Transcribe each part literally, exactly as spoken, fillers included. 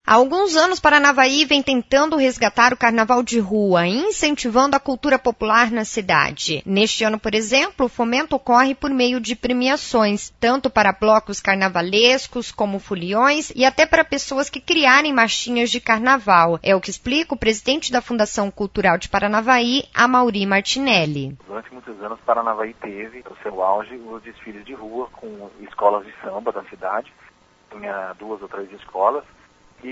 Há alguns anos, Paranavaí vem tentando resgatar o carnaval de rua, incentivando a cultura popular na cidade. Neste ano, por exemplo, o fomento ocorre por meio de premiações, tanto para blocos carnavalescos como foliões e até para pessoas que criarem marchinhas de carnaval. É o que explica o presidente da Fundação Cultural de Paranavaí, Amaury Martinelli. Durante muitos anos, Paranavaí teve o seu auge os desfiles de rua com escolas de samba da cidade. Tinha duas ou três escolas. E,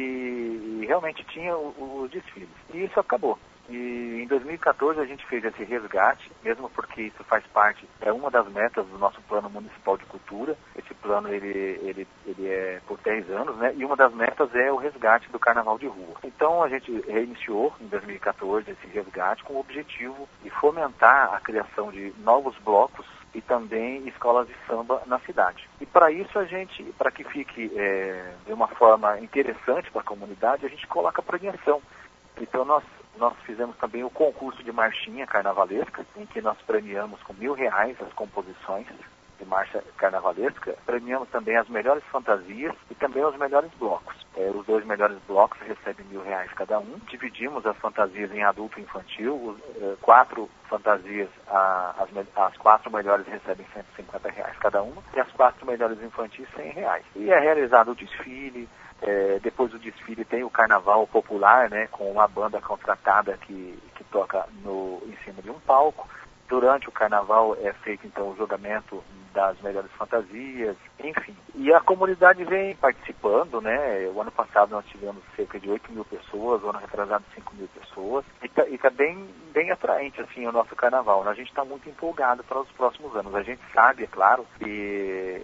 e realmente tinha os desfiles. E isso acabou. E em dois mil e quatorze a gente fez esse resgate, mesmo porque isso faz parte, é uma das metas do nosso Plano Municipal de Cultura. Esse plano ele, ele, ele é por dez anos, né? E uma das metas é o resgate do Carnaval de Rua. Então a gente reiniciou em dois mil e quatorze esse resgate com o objetivo de fomentar a criação de novos blocos e também escolas de samba na cidade. E para isso a gente, para que fique é, de uma forma interessante para a comunidade, a gente coloca a premiação. Então nós, nós fizemos também o concurso de marchinha carnavalesca, em que nós premiamos com mil reais as composições de marcha carnavalesca. Premiamos também as melhores fantasias e também os melhores blocos. É, os dois melhores blocos recebem mil reais cada um. Dividimos as fantasias em adulto e infantil. Os, é, quatro fantasias, a, as, as quatro melhores recebem cento e cinquenta reais cada uma. E as quatro melhores infantis, cem reais. E é realizado o desfile. É, depois do desfile tem o carnaval popular, né, com uma banda contratada que, que toca no, em cima de um palco. Durante o carnaval é feito então o julgamento das melhores fantasias, enfim. E a comunidade vem participando, né? O ano passado nós tivemos cerca de oito mil pessoas, o ano retrasado cinco mil pessoas. E tá, e tá bem, bem atraente, assim, o nosso carnaval. A gente está muito empolgado para os próximos anos. A gente sabe, é claro, que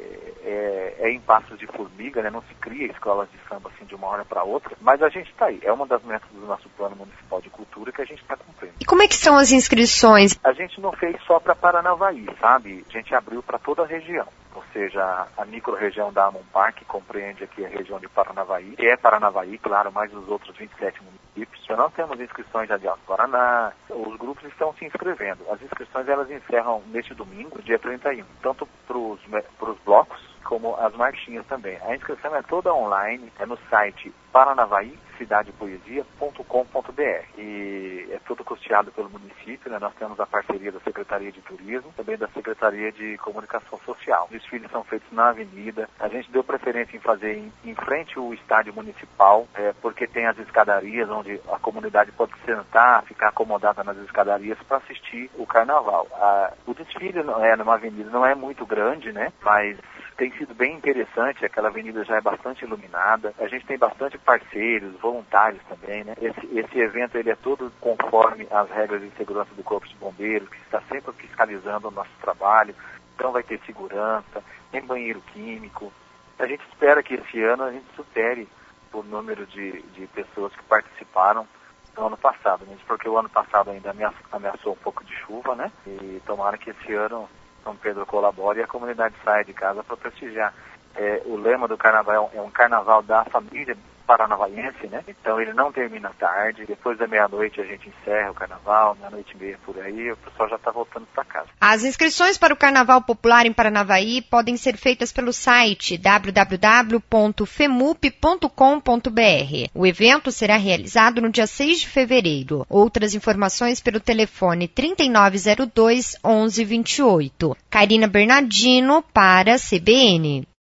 é, é em passos de formiga, né? Não se cria escolas de samba assim de uma hora para outra, mas a gente está aí. É uma das metas do nosso Plano Municipal de Cultura que a gente está cumprindo. E como é que são as inscrições? A gente não fez só para Paranavaí, sabe? A gente abriu para toda a região. Ou seja, a micro-região da Amonpar, que compreende aqui a região de Paranavaí, que é Paranavaí, claro, mais os outros vinte e sete municípios. Já não temos inscrições já de Alto Paraná, os grupos estão se inscrevendo. As inscrições elas encerram neste domingo, dia trinta e um, tanto para os blocos como as marchinhas também. A inscrição é toda online, é no site paranavaí cidade poesia ponto com ponto b r e é tudo custeado pelo município, né? Nós temos a parceria da Secretaria de Turismo, também da Secretaria de Comunicação Social. Os desfiles são feitos na avenida, a gente deu preferência em fazer em, em frente ao estádio municipal, é, porque tem as escadarias onde a comunidade pode sentar, ficar acomodada nas escadarias para assistir o carnaval. A, o desfile não é numa avenida, não é muito grande, né? Mas tem sido bem interessante, aquela avenida já é bastante iluminada, a gente tem bastante parceiros, voluntários também, né? Esse, esse evento ele é todo conforme as regras de segurança do Corpo de Bombeiros, que está sempre fiscalizando o nosso trabalho, então vai ter segurança, tem banheiro químico. A gente espera que esse ano a gente supere o número de, de pessoas que participaram no ano passado, mesmo porque o ano passado ainda ameaçou um pouco de chuva, né? E tomara que esse ano São Pedro colabore e a comunidade saia de casa para prestigiar. É, o lema do carnaval é um carnaval da família paranavaense, né? Então ele não termina tarde, depois da meia-noite a gente encerra o carnaval, meia-noite e meia por aí, o pessoal já está voltando para casa. As inscrições para o Carnaval Popular em Paranavaí podem ser feitas pelo site w w w ponto femup ponto com ponto b r. O evento será realizado no dia seis de fevereiro. Outras informações pelo telefone trinta e nove zero dois, onze vinte e oito. Karina Bernardino para a C B N.